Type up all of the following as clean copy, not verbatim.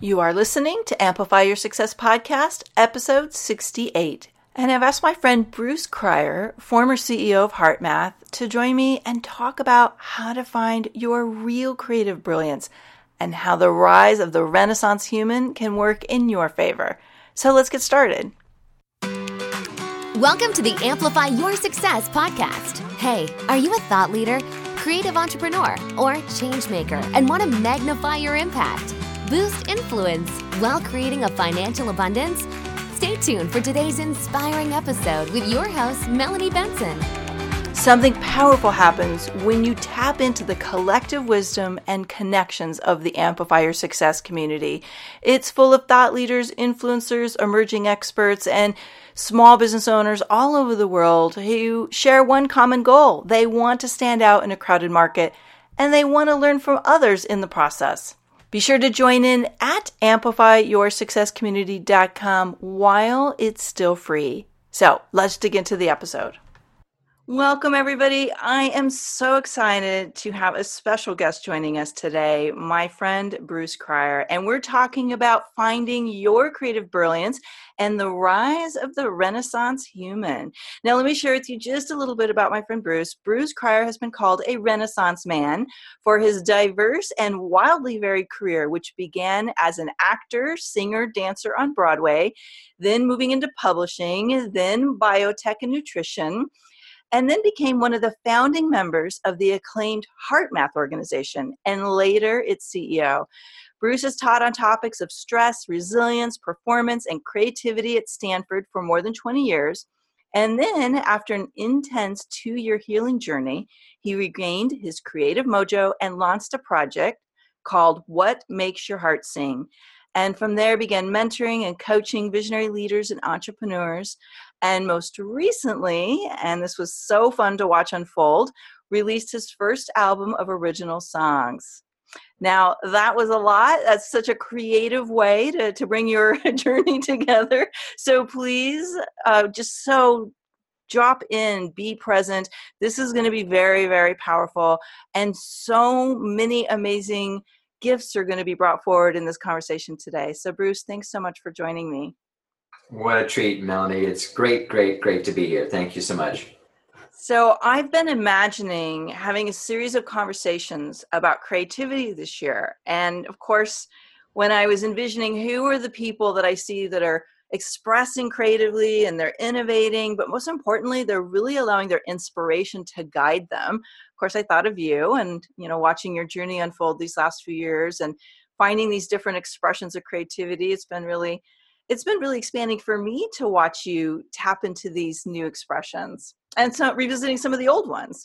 You are listening to Amplify Your Success Podcast, episode 68. And I've asked my friend Bruce Cryer, former CEO of HeartMath, to join me and talk about how to find your real creative brilliance and how the rise of the Renaissance human can work in your favor. So let's get started. Welcome to the Amplify Your Success Podcast. Hey, are you a thought leader, creative entrepreneur, or change maker and want to magnify your impact? Boost influence while creating a financial abundance? Stay tuned for today's inspiring episode with your host, Melanie Benson. Something powerful happens when you tap into the collective wisdom and connections of the Amplify Your Success community. It's full of thought leaders, influencers, emerging experts, and small business owners all over the world who share one common goal. They want to stand out in a crowded market, and they want to learn from others in the process. Be sure to join in at amplifyyoursuccesscommunity.com while it's still free. So let's dig into the episode. Welcome, everybody. I am so excited to have a special guest joining us today, my friend Bruce Cryer, and we're talking about finding your creative brilliance and the rise of the Renaissance human. Now, let me share with you just a little bit about my friend Bruce. Bruce Cryer has been called a Renaissance man for his diverse and wildly varied career, which began as an actor, singer, dancer on Broadway, then moving into publishing, then biotech and nutrition, and then became one of the founding members of the acclaimed HeartMath organization, and later its CEO. Bruce has taught on topics of stress, resilience, performance, and creativity at Stanford for more than 20 years. And then, after an intense 2-year healing journey, he regained his creative mojo and launched a project called What Makes Your Heart Sing. And from there began mentoring and coaching visionary leaders and entrepreneurs. And most recently, and this was so fun to watch unfold, released his first album of original songs. Now, that was a lot. That's such a creative way to bring your journey together. So please, just so drop in, be present. This is going to be very, very powerful. And so many amazing gifts are going to be brought forward in this conversation today. So Bruce, thanks so much for joining me. What a treat, Melanie. It's great to be here. Thank you so much. So I've been imagining having a series of conversations about creativity this year. And of course, when I was envisioning who are the people that I see that are expressing creatively and they're innovating, but most importantly, they're really allowing their inspiration to guide them. Of course, I thought of you and, watching your journey unfold these last few years and finding these different expressions of creativity. It's been really expanding for me to watch you tap into these new expressions and so revisiting some of the old ones.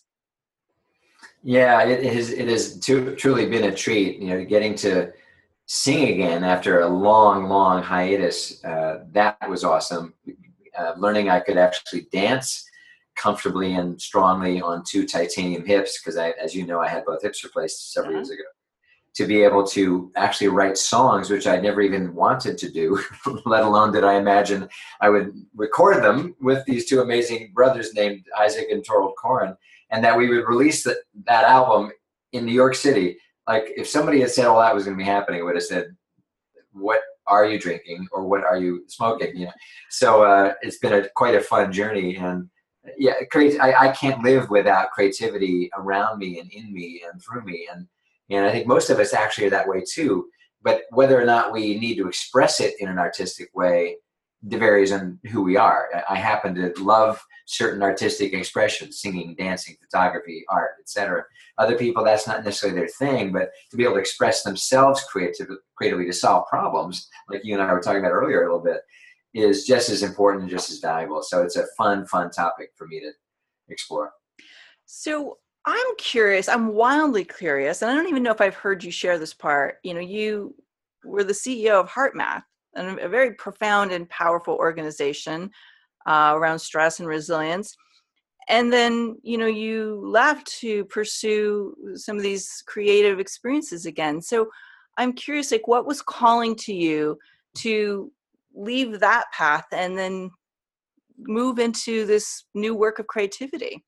Yeah, it has truly been a treat, getting to sing again after a long hiatus. That was awesome. Learning I could actually dance comfortably and strongly on 2 titanium hips, because as you know, I had both hips replaced several years ago. To be able to actually write songs, which I never even wanted to do, let alone did I imagine I would record them with these 2 amazing brothers named Isaac and Torald Koren, and that we would release that album in New York City. Like, if somebody had said all that was going to be happening, I would have said, what are you drinking or what are you smoking? So it's been quite a fun journey. And yeah, I can't live without creativity around me and in me and through me. And I think most of us actually are that way too. But whether or not we need to express it in an artistic way varies on who we are. I happen to love certain artistic expressions: singing, dancing, photography, art, etc. Other people, that's not necessarily their thing, but to be able to express themselves creatively to solve problems, like you and I were talking about earlier a little bit, is just as important and just as valuable. So it's a fun topic for me to explore. So I'm curious, I'm wildly curious, and I don't even know if I've heard you share this part. You were the CEO of HeartMath, a very profound and powerful organization around stress and resilience. And then, you left to pursue some of these creative experiences again. So I'm curious, what was calling to you to leave that path and then move into this new work of creativity?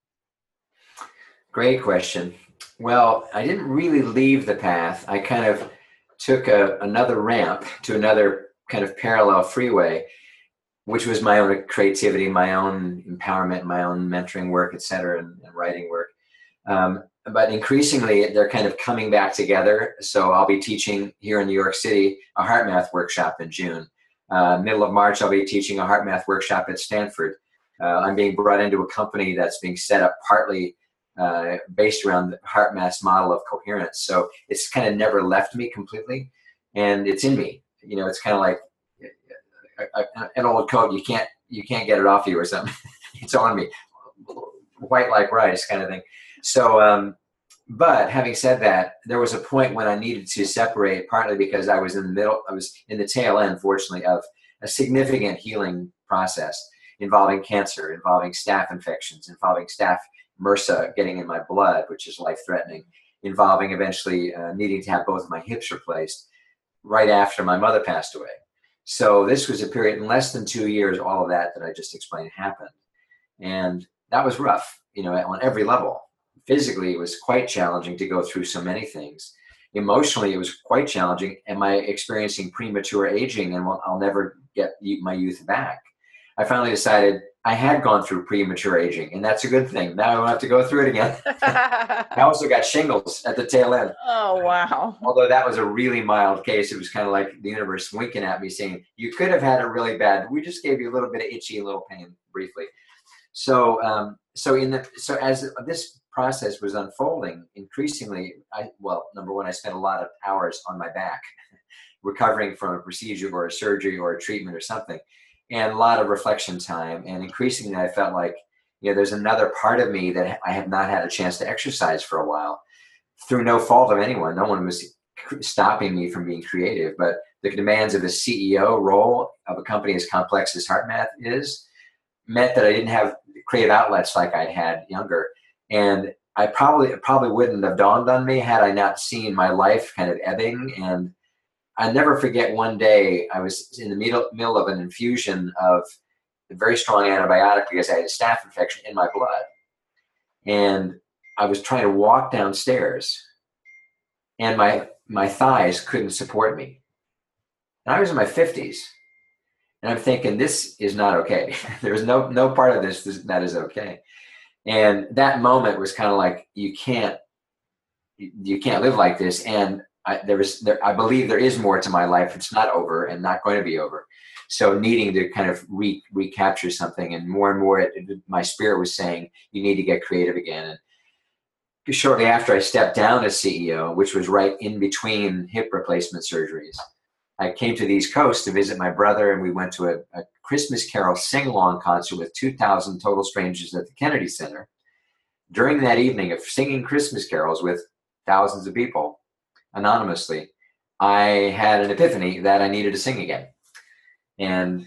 Great question. Well, I didn't really leave the path. I kind of took another ramp to another kind of parallel freeway, which was my own creativity, my own empowerment, my own mentoring work, et cetera, and writing work. But increasingly, they're kind of coming back together. So I'll be teaching here in New York City a heart math workshop in June. Middle of March, I'll be teaching a heart math workshop at Stanford. I'm being brought into a company that's being set up partly based around the heart math's model of coherence. So it's kind of never left me completely, and it's in me. It's kind of like an old coat. You can't get it off you or something. It's on me, white like rice kind of thing. So, but having said that, there was a point when I needed to separate, partly because I was in the tail end, fortunately, of a significant healing process involving cancer, involving staph infections, involving staph MRSA getting in my blood, which is life-threatening, involving eventually needing to have both of my hips replaced right after my mother passed away. So this was a period in less than 2 years, all of that I just explained happened. And that was rough, on every level. Physically, it was quite challenging to go through so many things. Emotionally, it was quite challenging. Am I experiencing premature aging and I'll never get my youth back? I finally decided I had gone through premature aging, and that's a good thing. Now I don't have to go through it again. I also got shingles at the tail end. Oh, wow. Although that was a really mild case. It was kind of like the universe winking at me saying, you could have had it really bad. We just gave you a little bit of itchy, a little pain briefly. So as this process was unfolding, increasingly, number one, I spent a lot of hours on my back recovering from a procedure or a surgery or a treatment or something, and a lot of reflection time. And increasingly, I felt like, there's another part of me that I have not had a chance to exercise for a while, through no fault of anyone. No one was stopping me from being creative, but the demands of the CEO role of a company as complex as HeartMath meant that I didn't have creative outlets like I'd had younger. And it probably wouldn't have dawned on me had I not seen my life kind of ebbing. And I never forget one day I was in the middle of an infusion of a very strong antibiotic because I had a staph infection in my blood. And I was trying to walk downstairs and my thighs couldn't support me. And I was in my 50s. And I'm thinking, this is not okay. There's no part of this that is okay. And that moment was kind of like, you can't live like this. And I believe there is more to my life. It's not over and not going to be over. So needing to kind of recapture something, and more, my spirit was saying, you need to get creative again. And shortly after I stepped down as CEO, which was right in between hip replacement surgeries, I came to the East Coast to visit my brother, and we went to a Christmas Carol sing-along concert with 2,000 total strangers at the Kennedy Center. During that evening of singing Christmas carols with thousands of people anonymously, I had an epiphany that I needed to sing again. And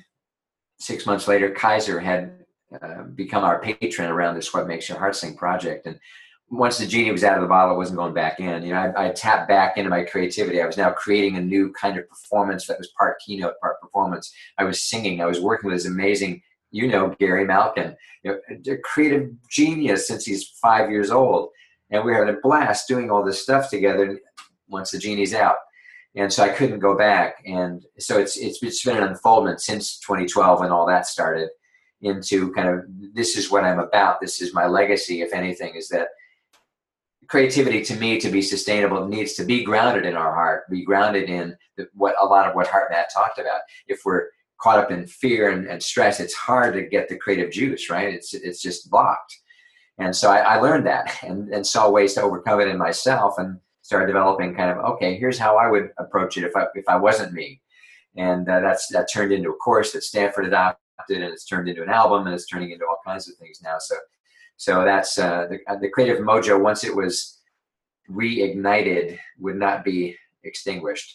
6 months later, Kaiser had become our patron around this What Makes Your Heart Sing project. And once the genie was out of the bottle, it wasn't going back in. I tapped back into my creativity. I was now creating a new kind of performance that was part keynote, part performance. I was singing. I was working with this amazing, Gary Malkin, a creative genius since he's 5 years old. And we were having a blast doing all this stuff together once the genie's out. And so I couldn't go back. And so it's been an unfoldment since 2012 when all that started into kind of, this is what I'm about. This is my legacy, if anything, is that creativity, to me, to be sustainable, needs to be grounded in our heart, be grounded in a lot of what HeartMath talked about. If we're caught up in fear and stress, it's hard to get the creative juice, right? It's just blocked. And so I learned that and saw ways to overcome it in myself, and started developing kind of, okay, here's how I would approach it if I wasn't me. And that turned into a course that Stanford adopted, and it's turned into an album, and it's turning into all kinds of things now. So that's the creative mojo, once it was reignited, would not be extinguished.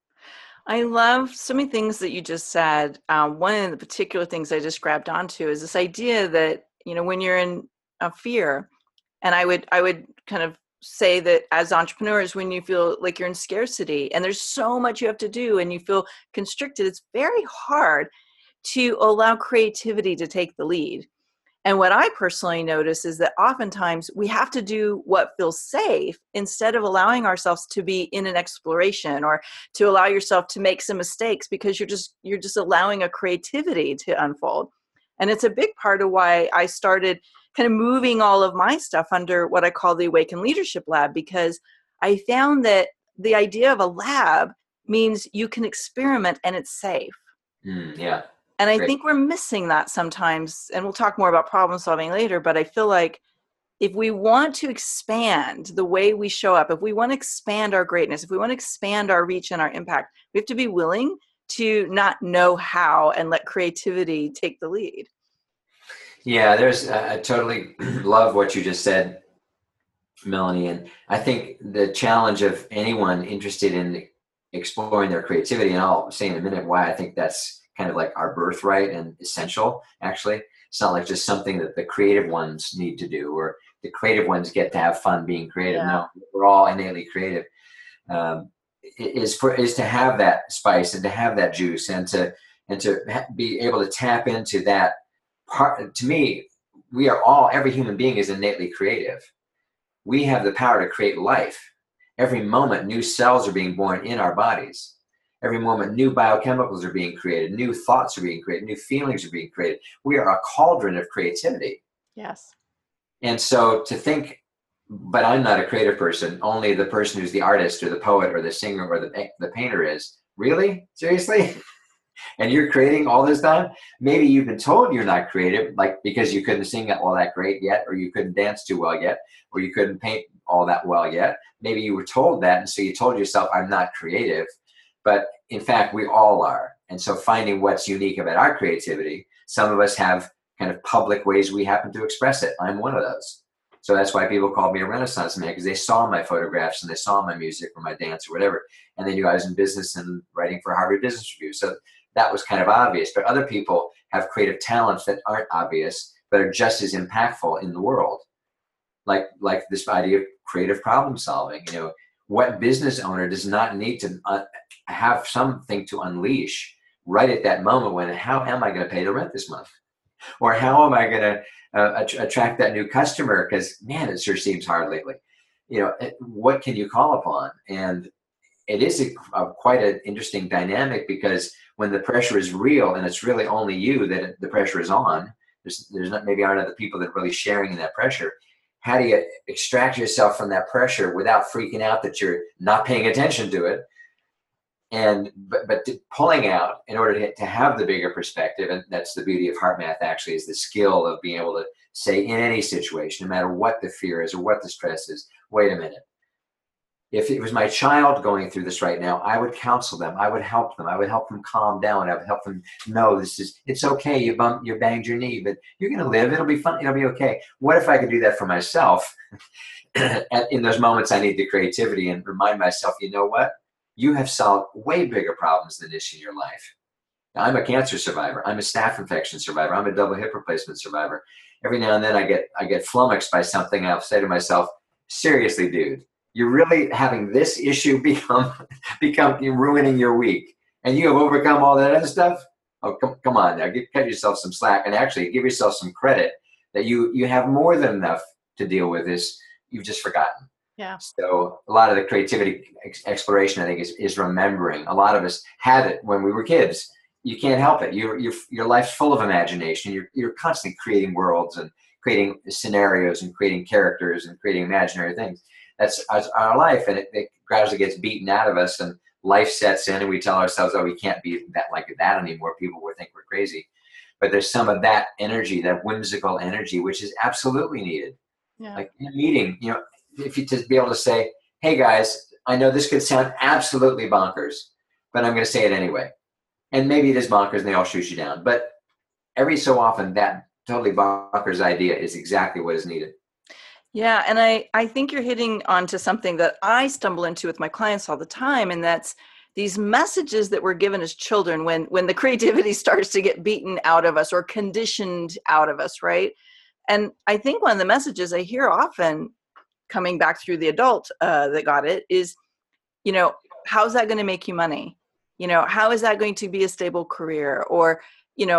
I love so many things that you just said. One of the particular things I just grabbed onto is this idea that, when you're in a fear, and I would kind of say that as entrepreneurs, when you feel like you're in scarcity and there's so much you have to do and you feel constricted, it's very hard to allow creativity to take the lead. And what I personally notice is that oftentimes we have to do what feels safe instead of allowing ourselves to be in an exploration, or to allow yourself to make some mistakes, because you're just allowing a creativity to unfold. And it's a big part of why I started kind of moving all of my stuff under what I call the Awaken Leadership Lab, because I found that the idea of a lab means you can experiment and it's safe. Yeah. And I Great. think we're missing that sometimes, and we'll talk more about problem solving later, but I feel like if we want to expand the way we show up, if we want to expand our greatness, if we want to expand our reach and our impact, we have to be willing to not know how and let creativity take the lead. Yeah, I totally love what you just said, Melanie. And I think the challenge of anyone interested in exploring their creativity, and I'll say in a minute why I think that's kind of like our birthright and essential, actually. It's not like just something that the creative ones need to do, or the creative ones get to have fun being creative. Yeah. No, we're all innately creative. Is to have that spice and to have that juice, and to be able to tap into that part. To me, every human being is innately creative. We have the power to create life. Every moment, new cells are being born in our bodies. Every moment, new biochemicals are being created, new thoughts are being created, new feelings are being created. We are a cauldron of creativity. Yes. And so to think, but I'm not a creative person, only the person who's the artist or the poet or the singer or the painter is. Really? Seriously? And you're creating all this time? Maybe you've been told you're not creative, like because you couldn't sing all that great yet, or you couldn't dance too well yet, or you couldn't paint all that well yet. Maybe you were told that, and so you told yourself, I'm not creative. But in fact, we all are. And so finding what's unique about our creativity, some of us have kind of public ways we happen to express it. I'm one of those. So that's why people called me a Renaissance man, because they saw my photographs and they saw my music or my dance or whatever. And they knew I was in business and writing for Harvard Business Review. So that was kind of obvious. But other people have creative talents that aren't obvious, but are just as impactful in the world. Like this idea of creative problem solving. You know, what business owner does not need to have something to unleash right at that moment when, how am I going to pay the rent this month? Or how am I going to attract that new customer? Because, man, it sure seems hard lately. You know, what can you call upon? And it is quite an interesting dynamic, because when the pressure is real and it's really only you that the pressure is on, there's not, maybe aren't other people that are really sharing in that pressure. How do you extract yourself from that pressure without freaking out that you're not paying attention to it? And but pulling out in order to have the bigger perspective, and that's the beauty of HeartMath, actually, is the skill of being able to say in any situation, no matter what the fear is or what the stress is, wait a minute. If it was my child going through this right now, I would counsel them. I would help them. I would help them calm down. I would help them know it's okay. You banged your knee, but you're going to live. It'll be fun. It'll be okay. What if I could do that for myself? In those moments, I need the creativity and remind myself, you know what? You have solved way bigger problems than this in your life. Now, I'm a cancer survivor. I'm a staph infection survivor. I'm a double hip replacement survivor. Every now and then I get flummoxed by something. I'll say to myself, seriously, dude, you're really having this issue become ruining your week, and you have overcome all that other stuff? Oh, come on now, cut yourself some slack, and actually give yourself some credit that you have more than enough to deal with this. You've just forgotten. Yeah. So a lot of the creativity exploration, I think, is remembering. A lot of us had it when we were kids. You can't help it. Your life's full of imagination. You're constantly creating worlds and creating scenarios and creating characters and creating imaginary things. That's our life, and it gradually gets beaten out of us, and life sets in, and we tell ourselves, "Oh, we can't be like that anymore." People will think we're crazy, but there's some of that energy, that whimsical energy, which is absolutely needed. Yeah. Like in a meeting, you know, if you to be able to say, "Hey guys, I know this could sound absolutely bonkers, but I'm going to say it anyway," and maybe it is bonkers, and they all shoot you down, but every so often, that totally bonkers idea is exactly what is needed. Yeah. And I think you're hitting onto something that I stumble into with my clients all the time. And that's these messages that we're given as children when the creativity starts to get beaten out of us or conditioned out of us, right? And I think one of the messages I hear often coming back through the adult that got it is, you know, how's that going to make you money? You know, how is that going to be a stable career? Or, you know,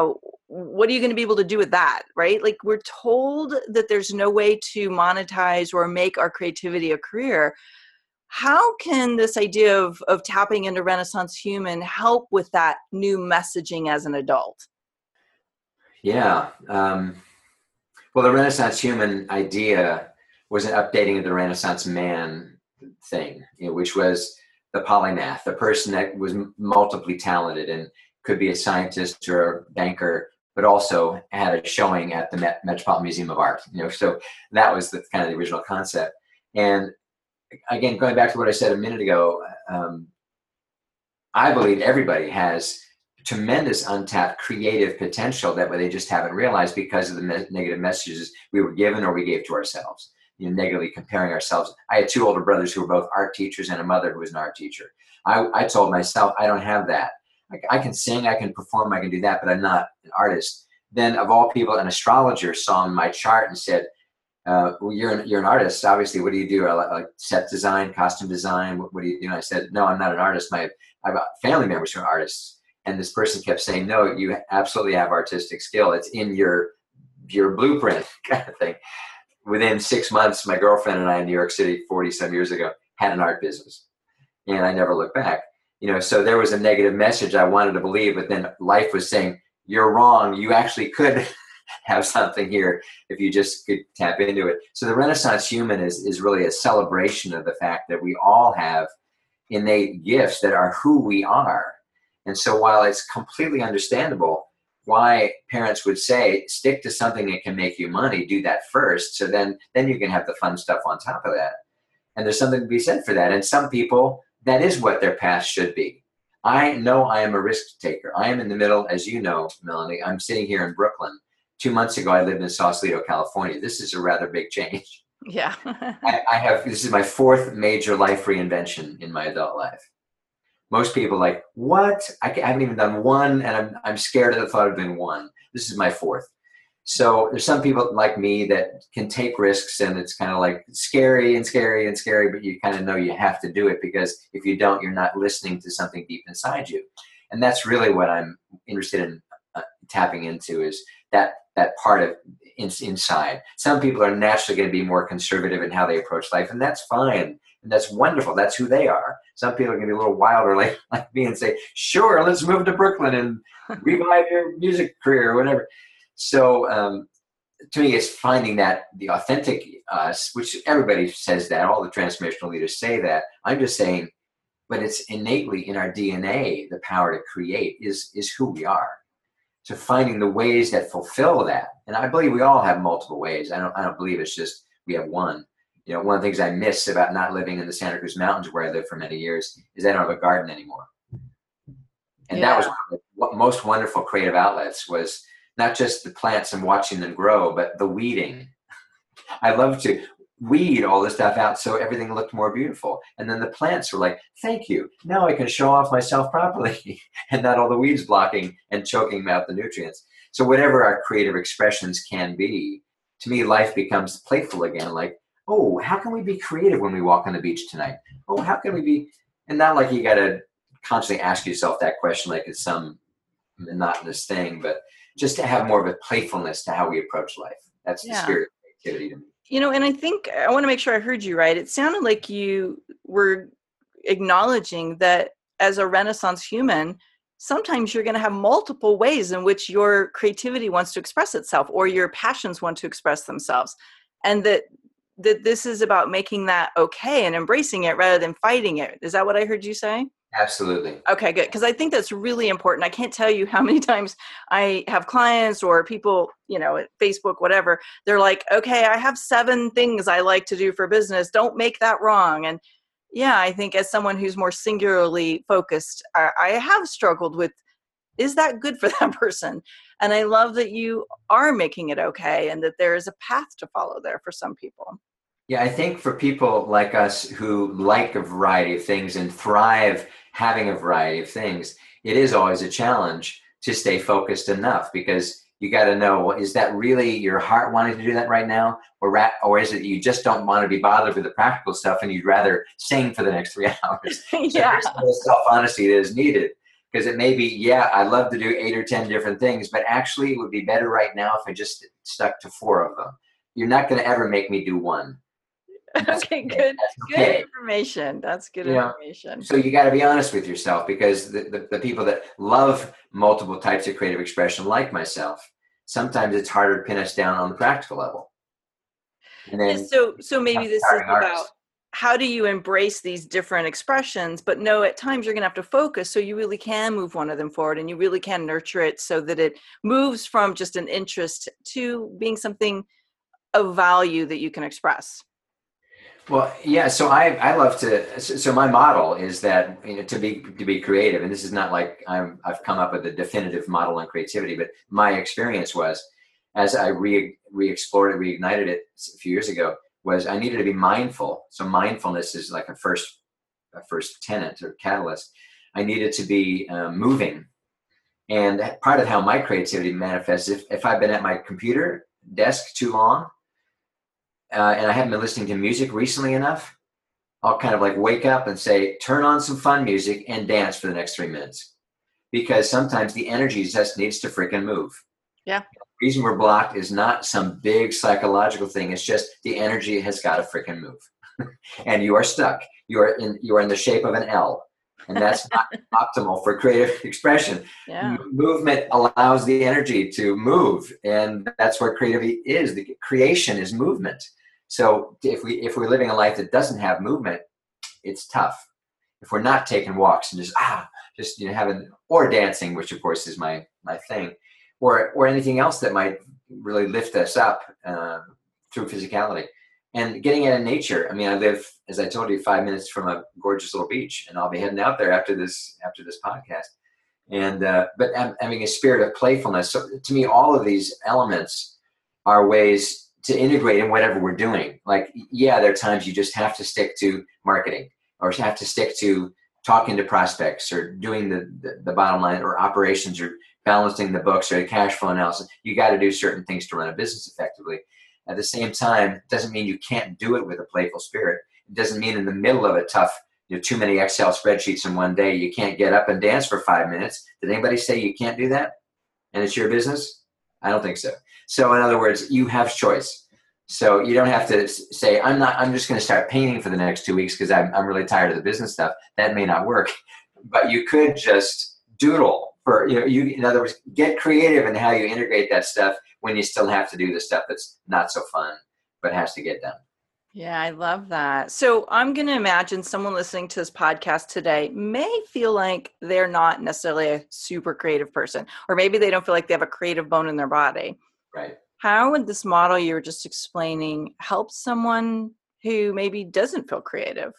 what are you going to be able to do with that, right? Like, we're told that there's no way to monetize or make our creativity a career. How can this idea of tapping into Renaissance Human help with that new messaging as an adult? Yeah. Well, the Renaissance Human idea was an updating of the Renaissance Man thing, which was the polymath, the person that was multiply talented and could be a scientist or a banker, but also had a showing at the Metropolitan Museum of Art. So that was the kind of the original concept. And again, going back to what I said a minute ago, I believe everybody has tremendous untapped creative potential that they just haven't realized because of the negative messages we were given or we gave to ourselves. Negatively comparing ourselves. I had two older brothers who were both art teachers and a mother who was an art teacher. I told myself, I don't have that. I can sing, I can perform, I can do that, but I'm not an artist. Then, of all people, an astrologer saw my chart and said, well, you're an artist. Obviously, what do you do? I like set design, costume design. What do you do? And I said, no, I'm not an artist. I've got family members who are artists. And this person kept saying, no, you absolutely have artistic skill. It's in your blueprint kind of thing. Within 6 months, my girlfriend and I in New York City 40-some years ago had an art business. And I never looked back. So there was a negative message I wanted to believe, but then life was saying, you're wrong. You actually could have something here if you just could tap into it. So the Renaissance Human is really a celebration of the fact that we all have innate gifts that are who we are. And so while it's completely understandable why parents would say, stick to something that can make you money, do that first, so then you can have the fun stuff on top of that. And there's something to be said for that. And some people, that is what their path should be. I know I am a risk taker. I am in the middle, as you know, Melanie. I'm sitting here in Brooklyn. 2 months ago, I lived in Sausalito, California. This is a rather big change. Yeah. This is my fourth major life reinvention in my adult life. Most people like, what? I haven't even done one, and I'm scared of the thought of doing one. This is my fourth. So there's some people like me that can take risks, and it's kind of like scary, but you kind of know you have to do it, because if you don't, you're not listening to something deep inside you. And that's really what I'm interested in tapping into, is that part of inside. Some people are naturally going to be more conservative in how they approach life, and that's fine. And that's wonderful. That's who they are. Some people are going to be a little wilder like me and say, sure, let's move to Brooklyn and revive your music career or whatever. So to me, it's finding that the authentic us, which everybody says that, all the transformational leaders say that. I'm just saying, but it's innately in our DNA, the power to create is who we are. So finding the ways that fulfill that. And I believe we all have multiple ways. I don't believe it's just we have one. One of the things I miss about not living in the Santa Cruz Mountains, where I lived for many years, is I don't have a garden anymore. And that was one of the most wonderful creative outlets, was not just the plants and watching them grow, but the weeding. I love to weed all this stuff out so everything looked more beautiful. And then the plants were like, thank you. Now I can show off myself properly and not all the weeds blocking and choking out the nutrients. So whatever our creative expressions can be, to me, life becomes playful again. Like, oh, how can we be creative when we walk on the beach tonight? Oh, how can we be? And not like you got to constantly ask yourself that question like it's some monotonous thing, but just to have more of a playfulness to how we approach life. That's the spirit of creativity to me. And I think I want to make sure I heard you right. It sounded like you were acknowledging that as a Renaissance human, sometimes you're going to have multiple ways in which your creativity wants to express itself, or your passions want to express themselves. And that this is about making that okay and embracing it rather than fighting it. Is that what I heard you say? Absolutely. Okay, good. Because I think that's really important. I can't tell you how many times I have clients or people, at Facebook, whatever. They're like, okay, I have 7 things I like to do for business. Don't make that wrong. And yeah, I think as someone who's more singularly focused, I have struggled with, is that good for that person? And I love that you are making it okay, and that there is a path to follow there for some people. Yeah, I think for people like us who like a variety of things and thrive having a variety of things, it is always a challenge to stay focused enough, because you got to know, is that really your heart wanting to do that right now? Or is it you just don't want to be bothered with the practical stuff and you'd rather sing for the next 3 hours? Yeah. So there's self-honesty that is needed. Because it may be, yeah, I'd love to do 8 or 10 different things, but actually it would be better right now if I just stuck to 4 of them. You're not going to ever make me do one. Okay, good. Good information. That's good information. So you got to be honest with yourself, because the people that love multiple types of creative expression, like myself, sometimes it's harder to pin us down on the practical level. And then, so maybe this is about how do you embrace these different expressions, but no, at times you're going to have to focus so you really can move one of them forward, and you really can nurture it so that it moves from just an interest to being something of value that you can express. Well, yeah. So I love to. So my model is that, to be creative, and this is not like I've come up with a definitive model on creativity, but my experience was, as I re-explored it, reignited it a few years ago, was I needed to be mindful. So mindfulness is like a first tenet or catalyst. I needed to be moving, and part of how my creativity manifests, if I've been at my computer desk too long. And I haven't been listening to music recently enough, I'll kind of like wake up and say, turn on some fun music and dance for the next 3 minutes. Because sometimes the energy just needs to freaking move. Yeah. The reason we're blocked is not some big psychological thing. It's just the energy has got to freaking move. And you are stuck. You are in the shape of an L. And that's not optimal for creative expression. Yeah. Movement allows the energy to move. And that's what creativity is. The creation is movement. So if we're living a life that doesn't have movement, it's tough. If we're not taking walks and just having, or dancing, which of course is my thing, or anything else that might really lift us up through physicality, and getting out in nature. I mean, I live, as I told you, 5 minutes from a gorgeous little beach, and I'll be heading out there after this podcast. And but I'm having a spirit of playfulness. So to me, all of these elements are ways to integrate in whatever we're doing. Like, yeah, there are times you just have to stick to marketing, or have to stick to talking to prospects, or doing the bottom line, or operations, or balancing the books, or the cash flow analysis. You got to do certain things to run a business effectively. At the same time, it doesn't mean you can't do it with a playful spirit. It doesn't mean in the middle of a tough, too many Excel spreadsheets in one day, you can't get up and dance for 5 minutes. Did anybody say you can't do that? And it's your business? I don't think so. So in other words, you have choice. So you don't have to say, I'm just going to start painting for the next 2 weeks because I'm really tired of the business stuff. That may not work. But you could just doodle for, in other words, get creative in how you integrate that stuff when you still have to do the stuff that's not so fun, but has to get done. Yeah, I love that. So I'm going to imagine someone listening to this podcast today may feel like they're not necessarily a super creative person, or maybe they don't feel like they have a creative bone in their body. Right. How would this model you were just explaining help someone who maybe doesn't feel creative?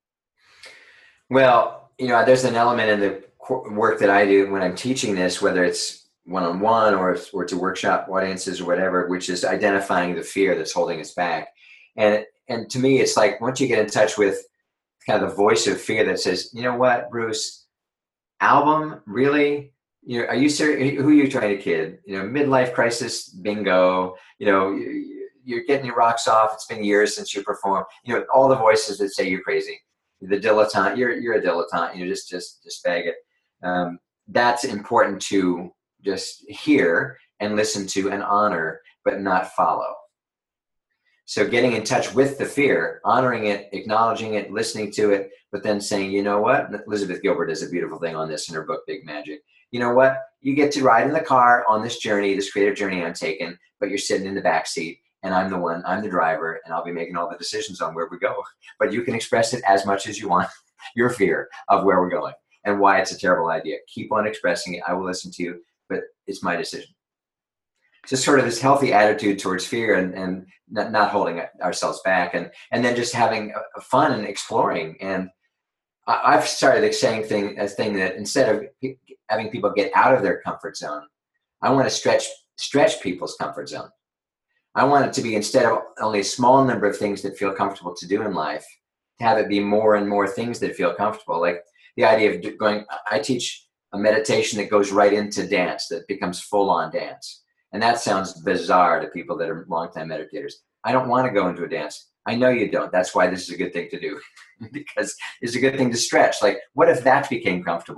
Well, there's an element in the work that I do when I'm teaching this, whether it's one-on-one or to workshop audiences or whatever, which is identifying the fear that's holding us back. And to me, it's like, once you get in touch with kind of the voice of fear that says, you know what, Bruce, album, really? Are you serious? Who are you trying to kid? Midlife crisis, bingo. You're getting your rocks off. It's been years since you performed. All the voices that say you're crazy. The dilettante, you're a dilettante. Just bag it. That's important to just hear and listen to and honor, but not follow. So getting in touch with the fear, honoring it, acknowledging it, listening to it, but then saying, you know what? Elizabeth Gilbert does a beautiful thing on this in her book, Big Magic. You know what? You get to ride in the car on this journey, this creative journey I'm taking, but you're sitting in the back seat, and I'm the driver, and I'll be making all the decisions on where we go. But you can express it as much as you want, your fear of where we're going and why it's a terrible idea. Keep on expressing it. I will listen to you, but it's my decision. Just sort of this healthy attitude towards fear, and not holding ourselves back, and then just having fun and exploring. And I've started saying a thing that instead of having people get out of their comfort zone, I want to stretch people's comfort zone. I want it to be, instead of only a small number of things that feel comfortable to do in life, to have it be more and more things that feel comfortable. Like the idea of I teach a meditation that goes right into dance, that becomes full-on dance. And that sounds bizarre to people that are longtime meditators. I don't want to go into a dance. I know you don't. That's why this is a good thing to do, because it's a good thing to stretch. Like, what if that became comfortable?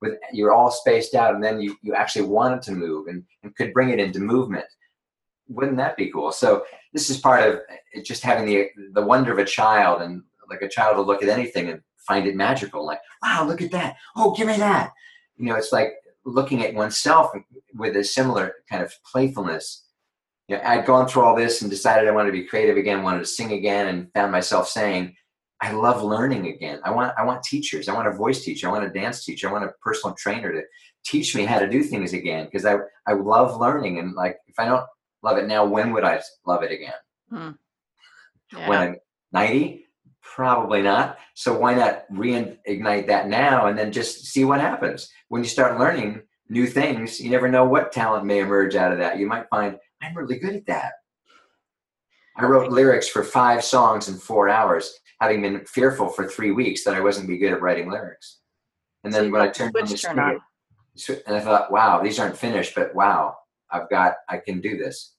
you're all spaced out, and then you actually wanted to move and could bring it into movement. Wouldn't that be cool? So this is part of just having the wonder of a child, and like a child will look at anything and find it magical. Like, wow, look at that. Oh, give me that. It's like looking at oneself with a similar kind of playfulness. I'd gone through all this and decided I wanted to be creative again, wanted to sing again, and found myself saying, I love learning again. I want teachers. I want a voice teacher. I want a dance teacher. I want a personal trainer to teach me how to do things again, because I love learning. And like, if I don't love it now, when would I love it again? Yeah. When I'm 90? Probably not. So why not reignite that now and then just see what happens? When you start learning new things, you never know what talent may emerge out of that. You might find, I'm really good at that. I wrote lyrics for 5 songs in 4 hours, having been fearful for 3 weeks that I wasn't be good at writing lyrics. And then when I turned on the spigot, and I thought, wow, these aren't finished, but wow, I can do this.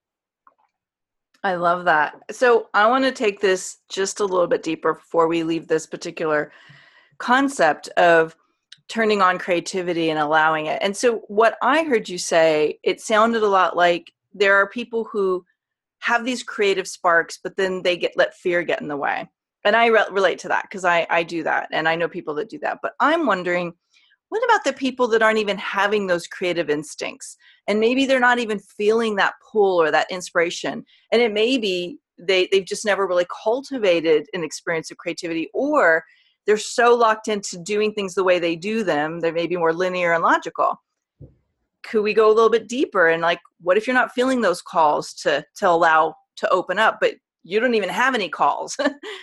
I love that. So I want to take this just a little bit deeper before we leave this particular concept of turning on creativity and allowing it. And so what I heard you say, it sounded a lot like there are people who have these creative sparks, but then they let fear get in the way. And I relate to that because I do that. And I know people that do that. But I'm wondering, what about the people that aren't even having those creative instincts? And maybe they're not even feeling that pull or that inspiration. And it may be they've just never really cultivated an experience of creativity, or they're so locked into doing things the way they do them, they may be more linear and logical. Could we go a little bit deeper? And like, what if you're not feeling those calls to allow to open up, but you don't even have any calls?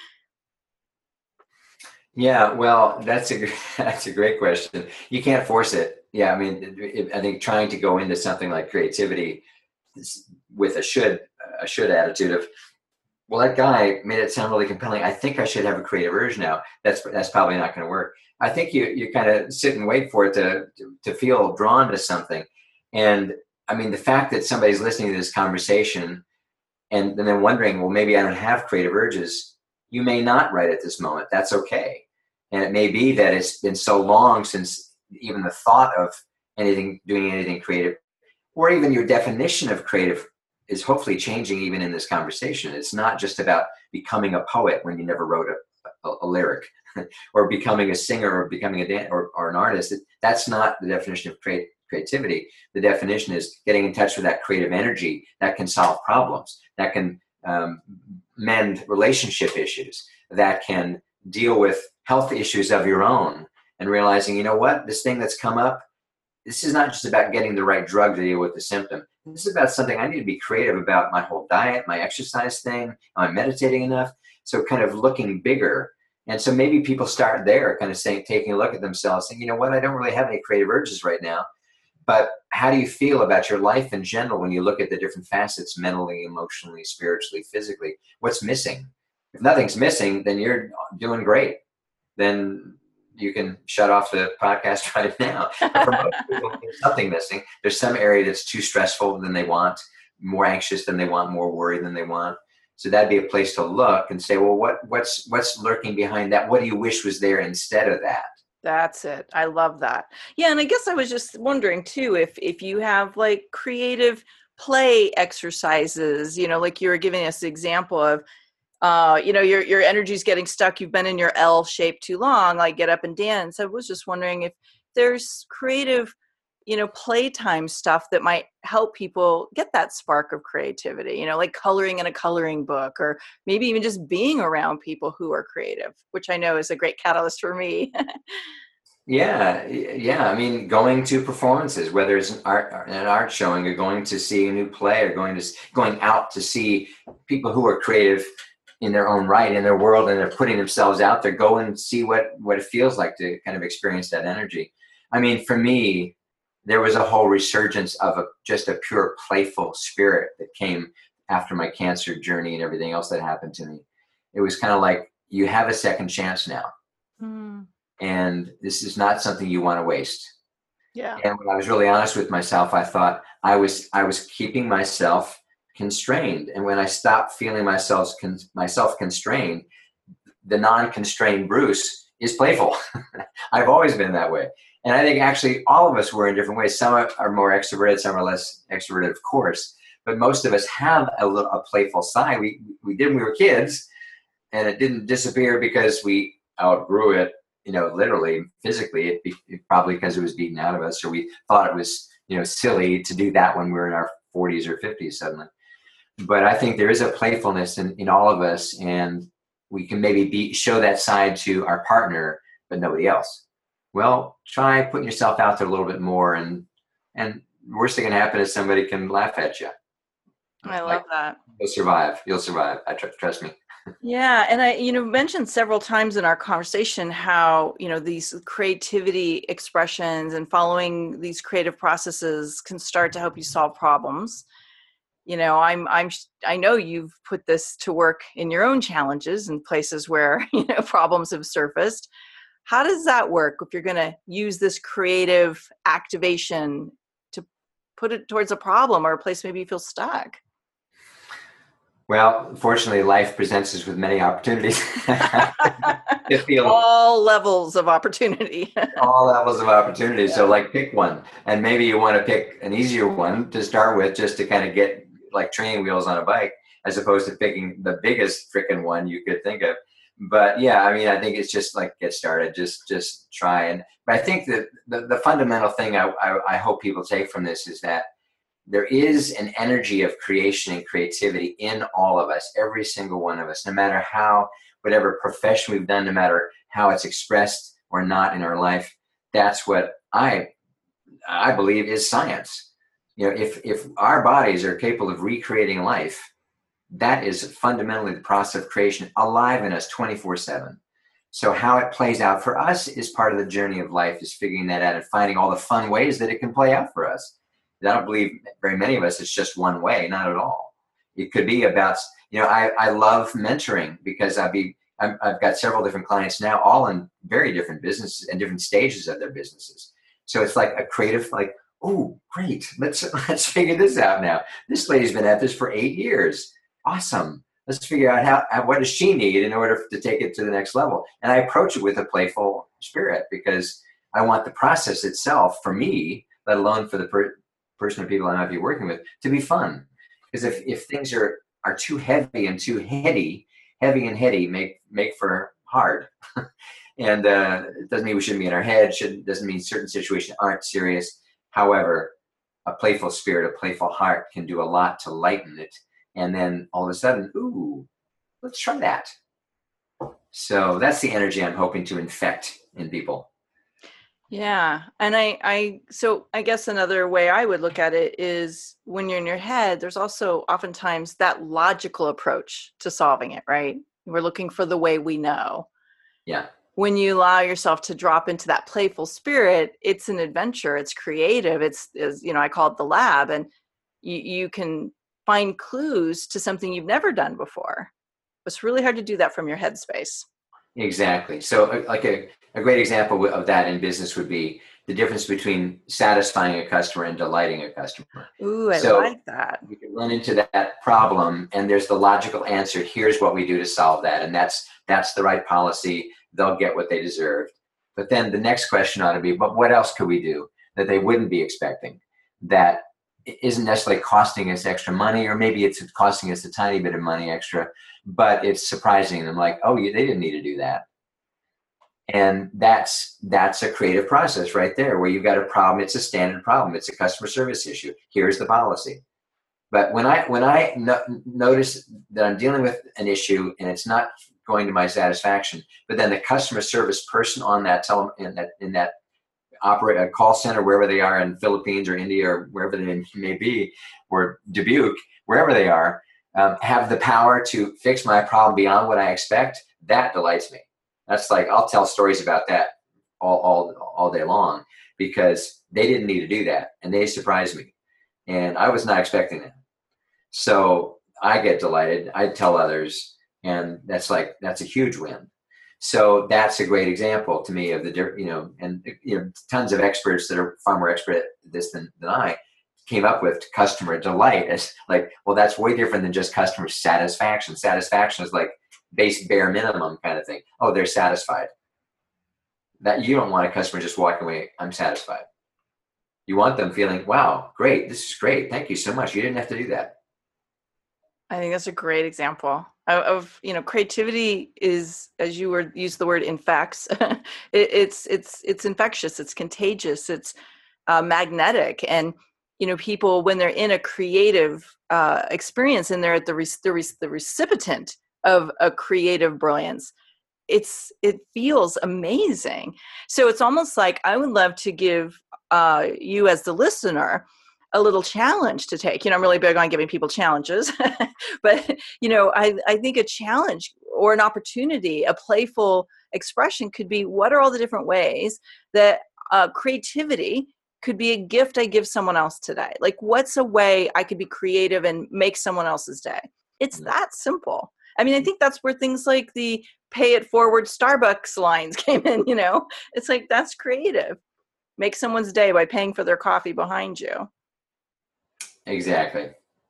Yeah, well, that's a great question. You can't force it. Yeah, I mean, I think trying to go into something like creativity with a should attitude of, well, that guy made it sound really compelling, I think I should have a creative urge now. That's probably not going to work. I think you kind of sit and wait for it to feel drawn to something. And I mean, the fact that somebody's listening to this conversation and then wondering, well, maybe I don't have creative urges. You may not right at this moment. That's okay. And it may be that it's been so long since even the thought of doing anything creative, or even your definition of creative is hopefully changing even in this conversation. It's not just about becoming a poet when you never wrote a lyric, or becoming a singer, or becoming a dancer, or an artist. That's not the definition of creativity. The definition is getting in touch with that creative energy that can solve problems, that can mend relationship issues, that can deal with health issues of your own, and realizing, you know what, this thing that's come up, this is not just about getting the right drug to deal with the symptom. This is about something I need to be creative about, my whole diet, my exercise thing. Am I meditating enough? So kind of looking bigger. And so maybe people start there, kind of taking a look at themselves, saying, you know what, I don't really have any creative urges right now. But how do you feel about your life in general when you look at the different facets, mentally, emotionally, spiritually, physically? What's missing? If nothing's missing, then you're doing great. Then you can shut off the podcast right now. But for most people, there's something missing. There's some area that's too stressful than they want, more anxious than they want, more worried than they want. So that'd be a place to look and say, well, what's lurking behind that? What do you wish was there instead of that? That's it. I love that. Yeah. And I guess I was just wondering too, if you have like creative play exercises, like you were giving us the example of, your energy's getting stuck. You've been in your L shape too long, like get up and dance. I was just wondering if there's creative, playtime stuff that might help people get that spark of creativity, like coloring in a coloring book, or maybe even just being around people who are creative, which I know is a great catalyst for me. Yeah. I mean, going to performances, whether it's an art showing, or going to see a new play, or going out to see people who are creative in their own right, in their world, and they're putting themselves out there. Go and see what it feels like to kind of experience that energy. I mean, for me, there was a whole resurgence of just a pure playful spirit that came after my cancer journey and everything else that happened to me. It was kind of like, you have a second chance now. Mm. And this is not something you want to waste. Yeah. And when I was really honest with myself, I thought I was keeping myself constrained. And when I stopped feeling myself constrained, the non-constrained Bruce is playful. I've always been that way. And I think actually all of us were in different ways. Some are more extroverted, some are less extroverted, of course. But most of us have a playful side. We did when we were kids, and it didn't disappear because we outgrew it, literally, physically. It probably because it was beaten out of us, or we thought it was, silly to do that when we were in our 40s or 50s suddenly. But I think there is a playfulness in all of us, and we can maybe show that side to our partner, but nobody else. Well, try putting yourself out there a little bit more, and the worst thing can happen is somebody can laugh at you. I love that. You'll survive. You'll survive. Trust me. Yeah. And I, mentioned several times in our conversation how, these creativity expressions and following these creative processes can start to help you solve problems. I know you've put this to work in your own challenges and places where, problems have surfaced. How does that work if you're going to use this creative activation to put it towards a problem or a place maybe you feel stuck? Well, fortunately, life presents us with many opportunities. All levels of opportunity. All levels of opportunity. Yeah. So pick one. And maybe you want to pick an easier one to start with, just to kind of get like training wheels on a bike, as opposed to picking the biggest freaking one you could think of. But yeah, I think it's just get started, just try. But I think that the fundamental thing I hope people take from this is that there is an energy of creation and creativity in all of us, every single one of us, no matter whatever profession we've done, no matter how it's expressed or not in our life. That's what I believe is science. If our bodies are capable of recreating life, that is fundamentally the process of creation alive in us 24/7. So how it plays out for us is part of the journey of life, is figuring that out and finding all the fun ways that it can play out for us. I don't believe very many of us it's just one way, not at all. It could be about, I love mentoring because I've got several different clients now, all in very different businesses and different stages of their businesses. So it's like a creative, oh, great, let's figure this out now. This lady's been at this for 8 years. Awesome. Let's figure out what does she need in order to take it to the next level. And I approach it with a playful spirit because I want the process itself, for me, let alone for the person or people I might be working with, to be fun. Because if things are too heavy and too heady and heady make for hard. And it doesn't mean we shouldn't be in our head. Doesn't mean certain situations aren't serious. However, a playful spirit, a playful heart can do a lot to lighten it. And then all of a sudden, ooh, let's try that. So that's the energy I'm hoping to infect in people. Yeah. And so I guess another way I would look at it is when you're in your head, there's also oftentimes that logical approach to solving it, right? We're looking for the way we know. Yeah. When you allow yourself to drop into that playful spirit, it's an adventure. It's creative. It's I call it the lab, and you can find clues to something you've never done before. It's really hard to do that from your headspace. Exactly. So a great example of that in business would be the difference between satisfying a customer and delighting a customer. Ooh, I like that. You can run into that problem and there's the logical answer. Here's what we do to solve that. And that's the right policy. They'll get what they deserve. But then the next question ought to be, but what else could we do that they wouldn't be expecting, that isn't necessarily costing us extra money, or maybe it's costing us a tiny bit of money extra, but it's surprising them, oh, they didn't need to do that. And that's a creative process right there, where you've got a problem. It's a standard problem. It's a customer service issue. Here's the policy. But when I notice that I'm dealing with an issue and it's not going to my satisfaction, but then the customer service person on that in that operate a call center, wherever they are in Philippines or India or wherever they may be, or Dubuque, wherever they are, have the power to fix my problem beyond what I expect, that delights me. That's I'll tell stories about that all day long, because they didn't need to do that and they surprised me and I was not expecting that. So I get delighted. I tell others, and that's a huge win. So that's a great example to me of tons of experts that are far more expert at this than I came up with customer delight as well, that's way different than just customer satisfaction. Satisfaction is base bare minimum kind of thing. Oh, they're satisfied. That you don't want a customer just walking away, I'm satisfied. You want them feeling, wow, great, this is great. Thank you so much. You didn't have to do that. I think that's a great example of creativity is, as you used the word infects. It's infectious. It's contagious. It's magnetic. And people, when they're in a creative experience and they're at the recipient of a creative brilliance, it feels amazing. So it's almost like I would love to give you as the listener a little challenge to take. I'm really big on giving people challenges, but I think a challenge or an opportunity, a playful expression could be, what are all the different ways that creativity could be a gift I give someone else today? Like, what's a way I could be creative and make someone else's day? It's that simple. I mean, I think that's where things like the pay it forward Starbucks lines came in. It's like, that's creative. Make someone's day by paying for their coffee behind you. Exactly.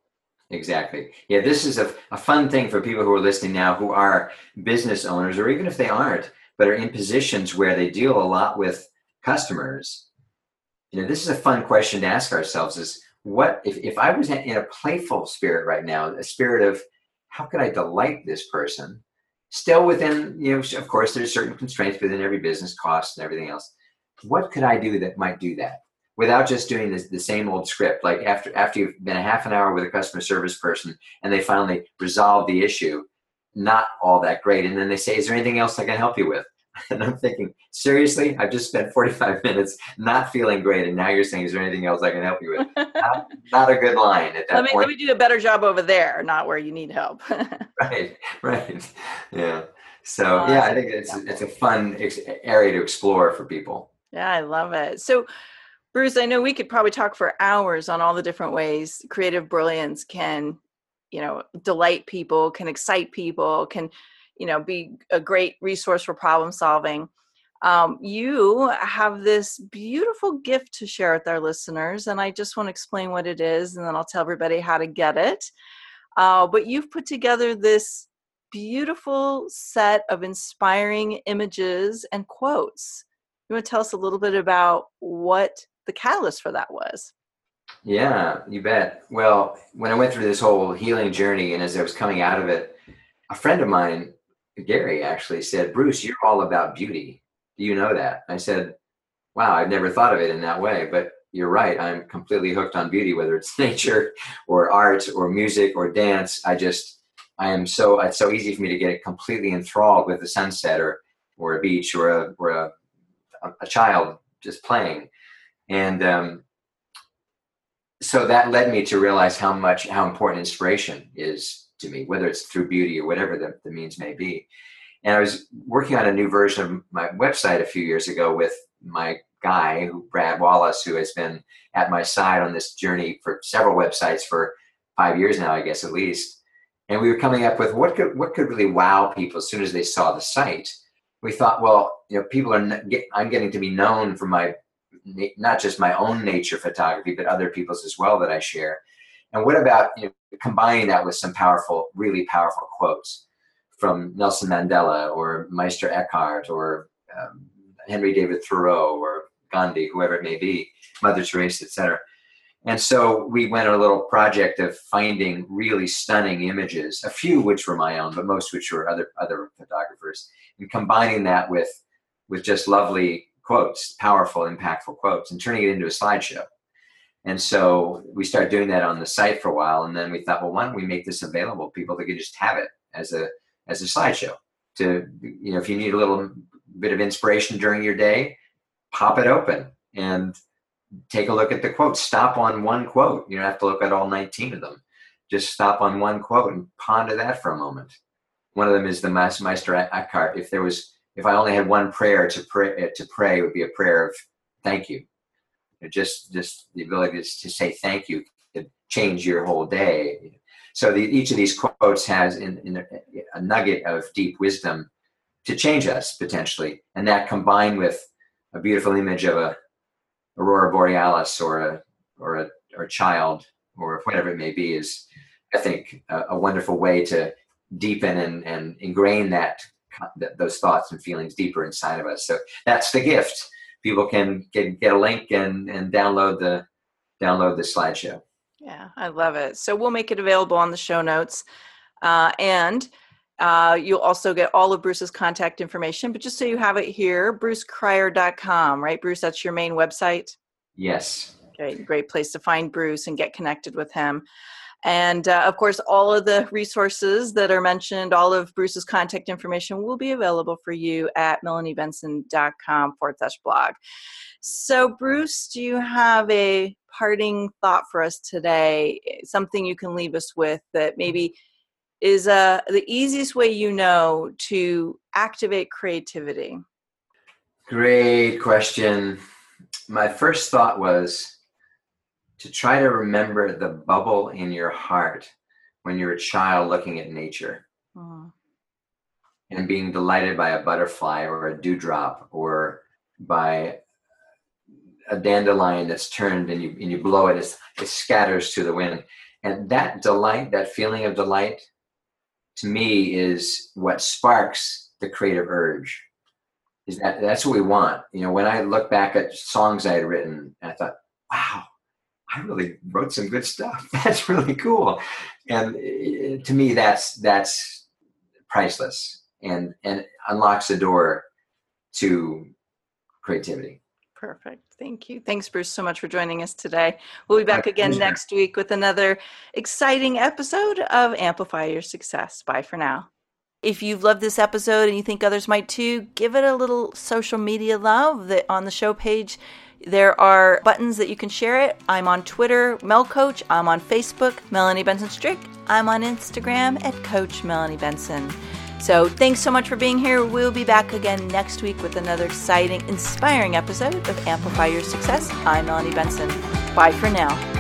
Yeah, this is a fun thing for people who are listening now who are business owners, or even if they aren't, but are in positions where they deal a lot with customers. This is a fun question to ask ourselves: is what if I was in a playful spirit right now, a spirit of how could I delight this person, still within, of course, there's certain constraints within every business, costs and everything else. What could I do that might do that without just doing the same old script? Like after you've been a half an hour with a customer service person and they finally resolve the issue, not all that great. And then they say, is there anything else I can help you with? And I'm thinking, seriously, I've just spent 45 minutes not feeling great. And now you're saying, is there anything else I can help you with? Not a good line at that point. Let me do a better job over there, not where you need help. Right. Yeah. So I think it's a fun area to explore for people. Yeah, I love it. So Bruce, I know we could probably talk for hours on all the different ways creative brilliance can, delight people, can excite people, can, be a great resource for problem solving. You have this beautiful gift to share with our listeners, and I just want to explain what it is, and then I'll tell everybody how to get it. But you've put together this beautiful set of inspiring images and quotes. You want to tell us a little bit about what the catalyst for that was? Yeah, you bet. Well, when I went through this whole healing journey, and as I was coming out of it, a friend of mine, Gary, actually said, Bruce, you're all about beauty. Do you know that? I said, wow, I've never thought of it in that way, but you're right. I'm completely hooked on beauty, whether it's nature or art or music or dance. it's so easy for me to get completely enthralled with the sunset or a beach or a child just playing. And so that led me to realize how important inspiration is to me, whether it's through beauty or whatever the means may be. And I was working on a new version of my website a few years ago with my guy, Brad Wallace, who has been at my side on this journey for several websites for 5 years now, I guess, at least. And we were coming up with what could really wow people as soon as they saw the site. We thought, well, I'm getting to be known for not just my own nature photography, but other people's as well that I share. And what about combining that with some really powerful quotes from Nelson Mandela or Meister Eckhart or Henry David Thoreau or Gandhi, whoever it may be, Mother Teresa, etc. And so we went on a little project of finding really stunning images, a few which were my own, but most which were other photographers, and combining that with just lovely quotes, powerful, impactful quotes, and turning it into a slideshow. And so we started doing that on the site for a while, and then we thought, well, why don't we make this available? People that could just have it as a slideshow. To if you need a little bit of inspiration during your day, pop it open and take a look at the quote. Stop on one quote. You don't have to look at all 19 of them. Just stop on one quote and ponder that for a moment. One of them is the Meister Eckhart. If I only had one prayer to pray, it would be a prayer of thank you. Just the ability to say thank you to change your whole day. So each of these quotes has in a nugget of deep wisdom to change us potentially, and that combined with a beautiful image of a aurora borealis or a child or whatever it may be is, I think, a wonderful way to deepen and ingrain that those thoughts and feelings deeper inside of us. So that's the gift. People can get a link and download the slideshow. Yeah, I love it. So we'll make it available on the show notes. And you'll also get all of Bruce's contact information. But just so you have it here, brucecryer.com, right, Bruce? That's your main website? Yes. Okay, great place to find Bruce and get connected with him. And of course, all of the resources that are mentioned, all of Bruce's contact information will be available for you at melaniebenson.com/blog. So Bruce, do you have a parting thought for us today? Something you can leave us with that maybe is the easiest way to activate creativity? Great question. My first thought was to try to remember the bubble in your heart when you're a child looking at nature and being delighted by a butterfly or a dewdrop or by a dandelion that's turned and you blow it, it scatters to the wind. And that delight, that feeling of delight, to me is what sparks the creative urge. That's what we want. When I look back at songs I had written, I thought, wow, I really wrote some good stuff. That's really cool. And to me, that's priceless and unlocks the door to creativity. Perfect. Thank you. Thanks, Bruce, so much for joining us today. We'll be back again next week with another exciting episode of Amplify Your Success. Bye for now. If you've loved this episode and you think others might too, give it a little social media love. On the show page, there are buttons that you can share it. I'm on Twitter, Mel Coach. I'm on Facebook, Melanie Benson Strick. I'm on Instagram at Coach Melanie Benson. So thanks so much for being here. We'll be back again next week with another exciting, inspiring episode of Amplify Your Success. I'm Melanie Benson. Bye for now.